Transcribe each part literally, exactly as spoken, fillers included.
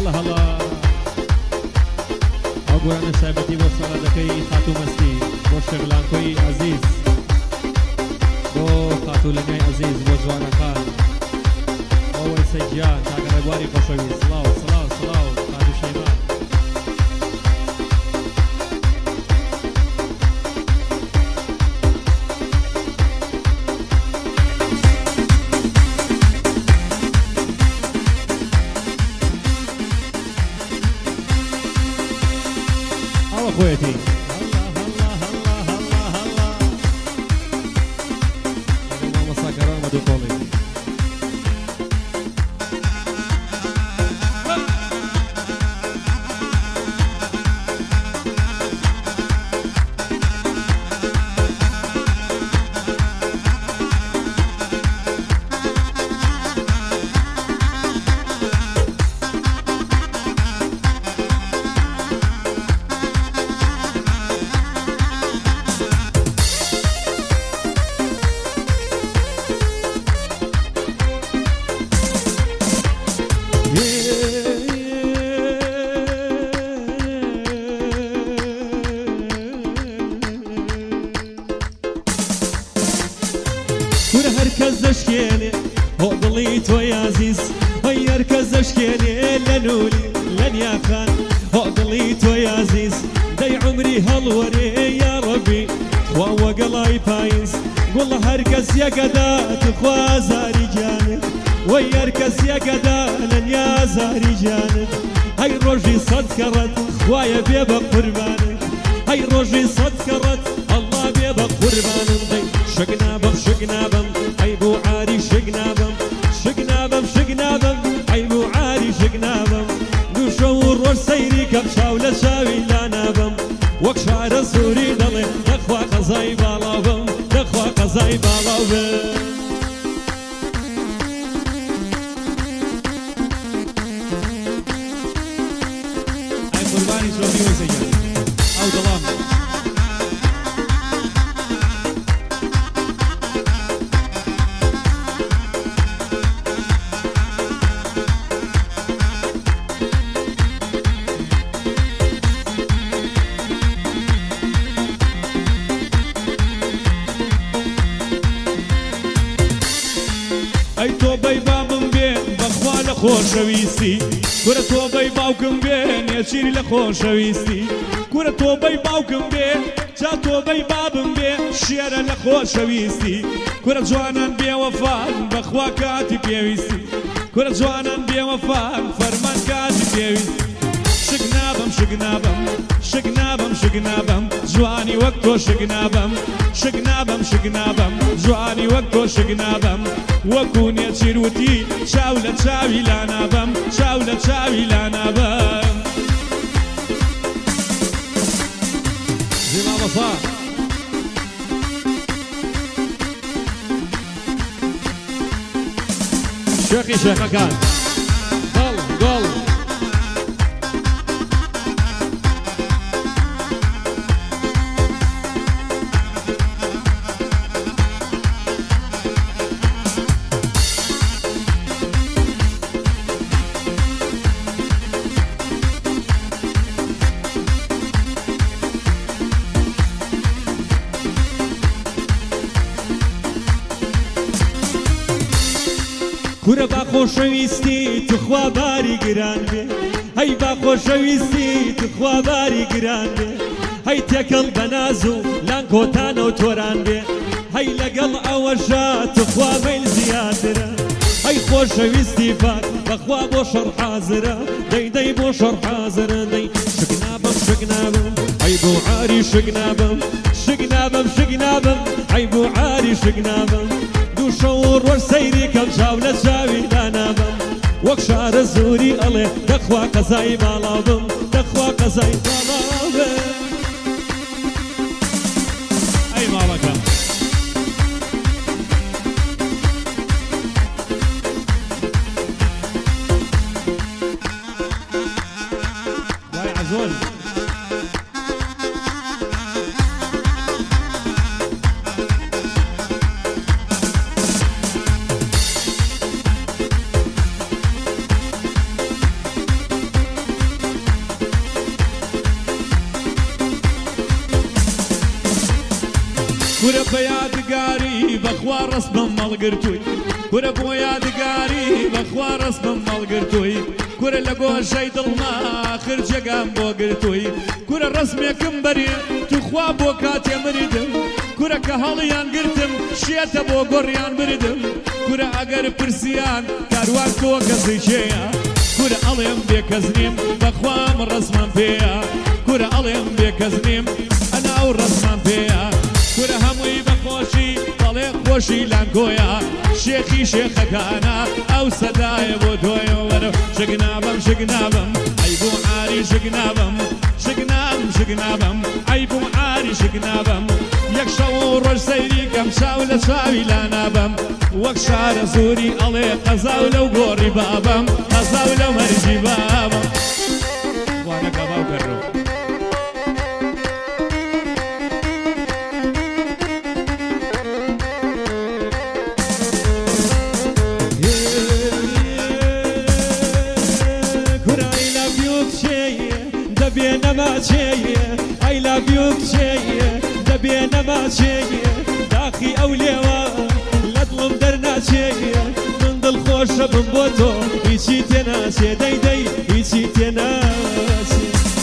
هلا هلا أبونا شابتي بوصلة دكي خاتو مستي بو شغلانكوي عزيز بو خاتو لناي عزيز بو جوانا خان أول سجاد تاقر أبواري قشوي صلاو صلاو صلاو خاتو شيمان اخويتي الله الله الله الله الله ماما ساكرة ما دوطولي زشكيني هو ضليت ويا عزيز هي اركز زشكيني لنولي لن يا خان هو ضليت ويا عزيز دي عمري هالوري يا ربي وهو قلاي باينز والله هركز يا قدا تخوا زاري جانب ويا اركز يا قدا لن يا زاري جانب هاي روجي صدكرت خوايا بيبق قربانك هاي روجي صدكرت الله بيبق قربانك دي شقنابم شقنابم عيبو عاري شقنابم شقنابم شقنابم عيبو عاري شقنابم دوشور روش سيري كبشاو لشاوي لانابم وكشار سوري دلي دخوا قزاي بالابم دخوا قزاي بالابم اي قرباني شوفي وسجل او ضلام خوشویستی کورە تۆبەی باوکم بێن یەچیری لە خۆشەویستی کورە تۆبەی باوکم بێ جا تۆبەی بابم بێ شێرە لە خۆشەویستی کورە جوانان بێوەفان بەخوا کاتی پێویستی کورە جوانان بێوەفان فەرمان کاتی پێویستی شگنابم شگنابم شگنابم شگنابم جوانی وەک تۆ شگنابم شگنابم شگنابم جوانی وەک تۆ شگنابم وەکو نێچیروتی چاو لە چاوی لانابم چاو لە چاوی لانابم زیما بەسا شێخی شێخەکان گەڵ گەڵ کورە با خۆشەویستی تخوا باری گران بێ هەی با خۆشەویستی تخوا باری گران بێ هەی تێکەڵ بە ناز و لان کۆتانە و تۆران بێ هەی لەگەڵ ئەوەشە تخوا مەیل زیاترە هەی خۆشەویستی پاک بەخوا بۆ شەڕ حازرە دەی دەی بۆ شەڕ حازرە دەی شگنابم شگنابم هەی بۆ عاری شگنابم شگنابم شگنابم هەی بۆ عاری شگنابم شەو ڕۆژ سەیری کەم چاو لە چاوی دانابم وەک شارە زۆری ئەڵێ دەخوا قەزای باڵاوم دەخوا قەزای باڵاوم ئەی ماڵەکە وای عەزۆل بە یادگاری بەخوا ڕسمم مەڵگرتووی کورە بۆ یادگاری بەخوا ڕسمم مەڵگرتووی کورە لە گۆشەی دڵما آخر جێگام بۆ گرتووی کورە ڕسمێکم بەرێ توخوا بۆ کاتێ مریدم کورە کە هەڵیان گرتم شێتە بۆ گۆڕیان بردم کورە ئەگەر پرسیان کاروان تۆ کەسی چێیە کورە ئەڵێم بێ کەس نیم بەخوام ڕسمم پێیە کورە ئەڵێم بێ کەس نیم ئەناو ڕسمم پێیە کورە هەمووی بەخۆشی بەڵێ خۆشی لانکۆیە شێخی شێخەکانە ئەو سەدایە بۆ تۆیە وەرە شگنابم شگنابم ئەی بۆ عاری شگنابم شگنام شگنابم ئەی بۆ عاری شگنابم یەک شەو و ڕۆژ سەیری کەم چاو لە چاوی لا نابم وەک شارە زوری ئەڵێ قەزاو لەو گۆڕی بابم قەزاو لەو مەرجی بابم وانەکە باو کەڕۆ I love you کچێیە دەبێ نەماچێیە داخی ئەو لێوە لە دڵم دەرناچێیە من دڵخۆشە بم بۆ تۆ هیچی تێناچێ دەیدەی هیچی تێناچێ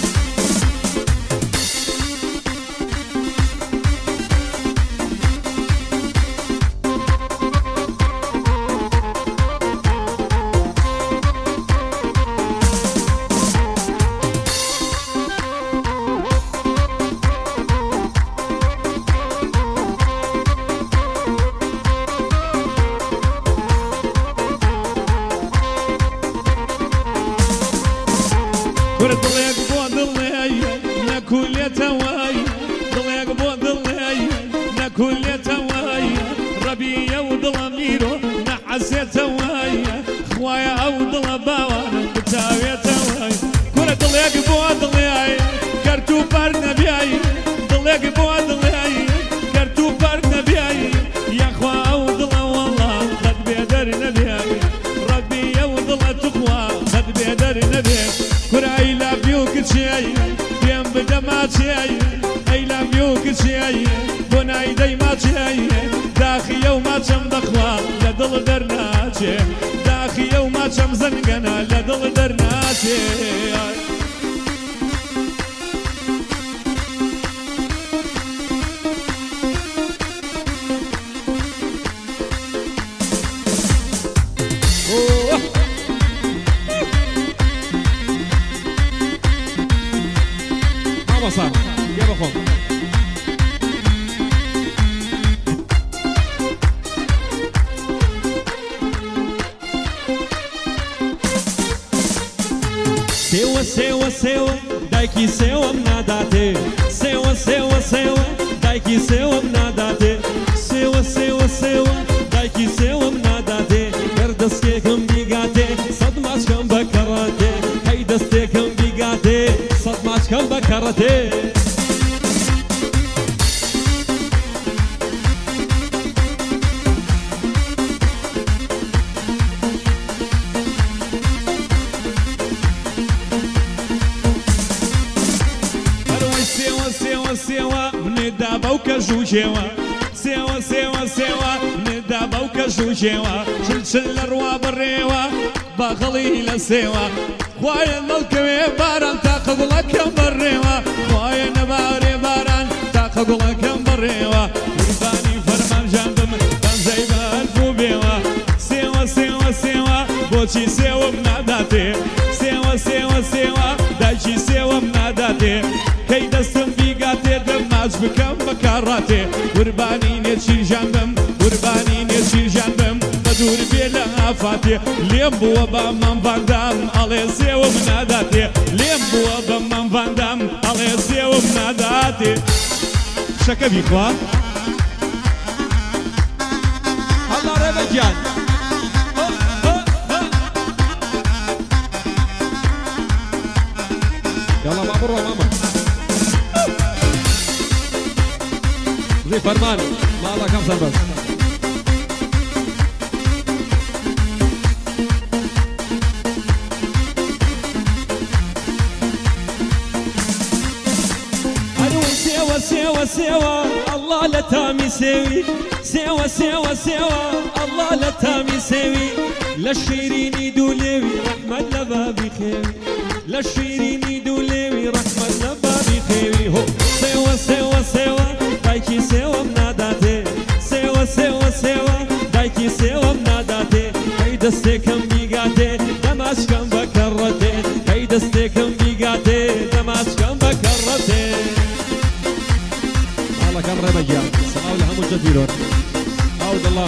باغڵی لە سێوە خوایە نەڵکەوێ باران تاقە گوڵەکەم بەڕێوە خوایە نەبارێ باران تاقە گوڵەکەم بەڕێوە قوربانی فەرمانجان بم بەنزەی بەهەلبوو بێوە سێوە سێوە سێوە بۆچی سێوەم ناداتێ سێوە سێوە سێوە دایکی سێوەم ناداتێ کەی دەستم بیگاتێ دەماچ بکەم بەکارڕاتێ قوربانی نێچیرژان بم قوربانی نێچیرژان بم دوور بێ لە ئافاتێ لێم بووە بە مەمڤاندام ئەڵێ سێوەم ناداتێ لێم بووە بە مەمڤاندام ئەڵێ سێوەم ناداتێ شەکە بیخوا هەڵا ڕێبەگیان یاڵا با بڕۆ ماما زی فەرمان ماڵەکەم سەربەست سێوە الله لە لتامي سوي سوا سوا سوا الله لتامي سوي للشيريني دوليوي رحمة لبابي خيوي للشيريني دوليوي رحمة لبابي خيوي هو سوا سوا سوا دايكي سوا مناداتي سوا سوا سوا دايكي سوا مناداتي هاي دستكم بيقاتي دماشكم بكرتي هاي دستكم بيقاتي دماشكم بكرتي الله كرم ايام صلاة لهم الجديرون عود الله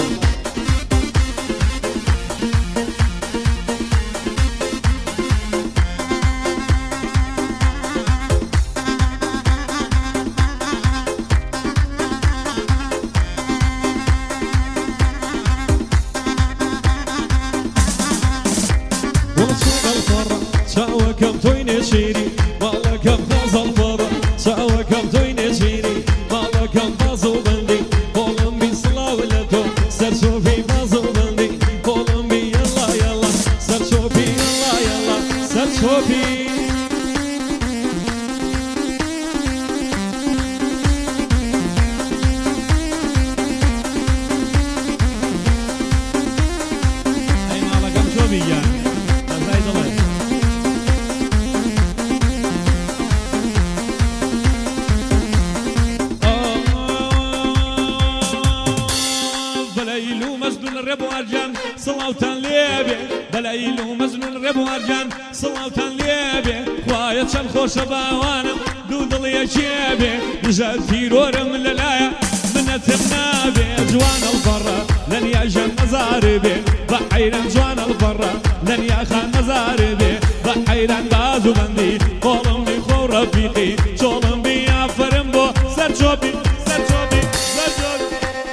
وصوق الفرة شاوكم توين شيري والله كم فاز الفرة شاوكم توين شيري والله كم فازو بندي قولم بي صلاولتو سر شوفي فازو بندي قولم بي يلا يلا سر شوفي يلا يلا سر شوفي اي مالا كم شوفي يعني زايد الله بلايلو مجنون الرب وارجان صلاوتان ليبي بلايلو مجنون الرب وارجان صلاوتان ليبي خوايا شان خوش باوانا دودل يا شيبي نجات تيرور من اللايا من النابي جوان الفرة لن يجن مزاربي بحيرا جوان الفرة لن يخان مزاربي بحيرا بازو بندي قولم بي خو رفيقي شولم بي يا فرمبو سرچوبي سرچوبي سرچوبي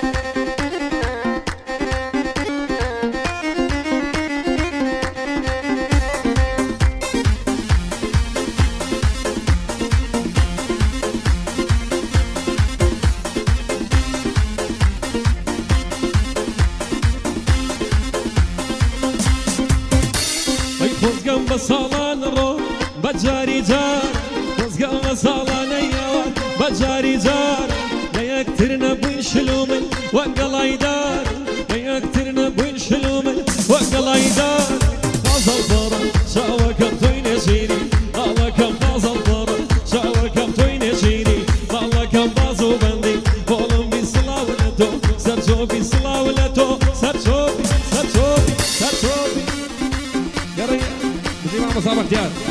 خزقم بصالان رو بجاري جار خزقم بصالان ايوان بجاري جار لا يكترنا بوين شلومن وقلاي دار لا يكترنا بوين شلومن وقلاي دار فاز الفرا شاوكم توين شيري الله كم فاز الفرا شاوكم توين شيري الله كم فازو بندي قولم بصلاولتو سرجوبي صلاولتو سرجوبي سرجوبي سرجوبي يا ريت بدي ما مصاب اختيار